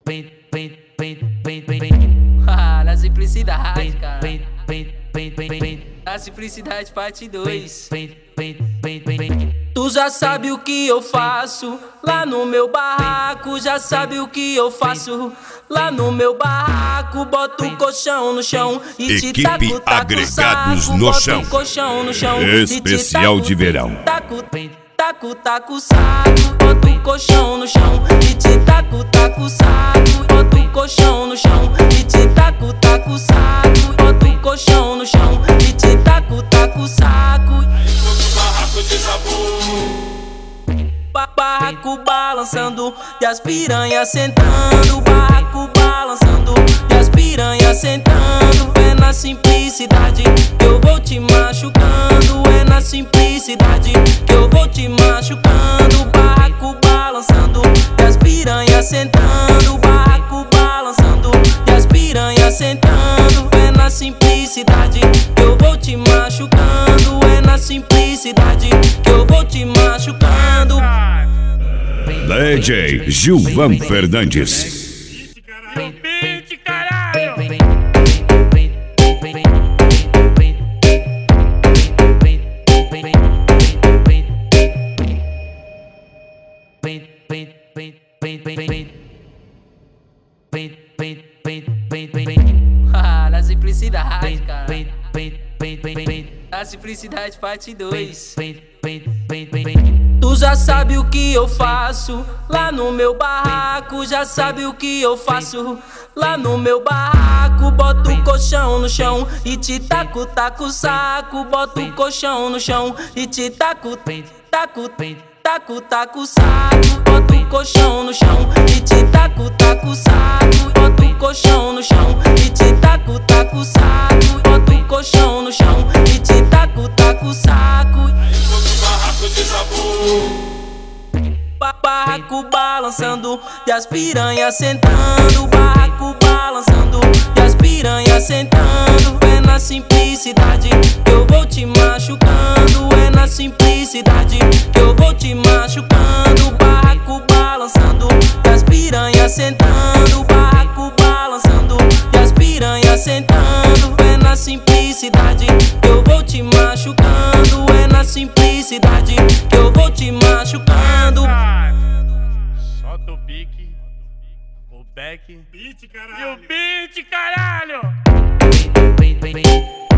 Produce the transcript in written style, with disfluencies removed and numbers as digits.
Na simplicidade, cara. Na simplicidade, parte 2. Tu já sabe o que eu faço lá no meu barraco, já sabe o que eu faço lá no meu barraco. Boto o colchão no chão e te taco, Equipe taco Agregados saco. no Boto Chão. o colchão no chão Especial e te de verão. taco, taco, taco saco. Boto o colchão no chão e te taco, taco saco. Boto o colchão no chão e te taco, taco saco. Boto o colchão no chão e te taco, taco saco. Barraco balançando e as piranhas sentando. Barraco balançando e as piranhas sentando. É na simplicidade que eu vou te machucando. É na simplicidade que eu vou te machucando. Barraco balançando e as piranhas sentando. Barraco balançando e as piranhas sentando. É na simplicidade que eu vou te machucando. É na simplicidade que eu vou te machucando. DJ Gilvan Fernandes. Beat, caralho! Na simplicidade, cara. Na simplicidade, parte 2. Tu já sabe o que eu faço lá no meu barraco, já sabe o que eu faço lá no meu barraco. Boto o colchão no chão e te taco, taco saco. Boto o colchão no chão e te taco, taco, taco, taco saco. Boto o colchão no chão e te taco, taco saco. Boto o colchão no chão e te taco, taco saco. Boto o colchão no chão e te taco, taco saco. Barraco balançando e as piranhas sentando. Barraco balançando e as piranhas sentando. É na simplicidade que eu vou te machucando. É na simplicidade que eu vou te machucando. Barraco balançando e as piranhas sentando. Barraco balançando e as piranhas sentando. É na simplicidade que eu vou te machucando. É na simplicidade que eu vou te machucando. Solta o pique, o back Beat, e caralho. o beat, caralho!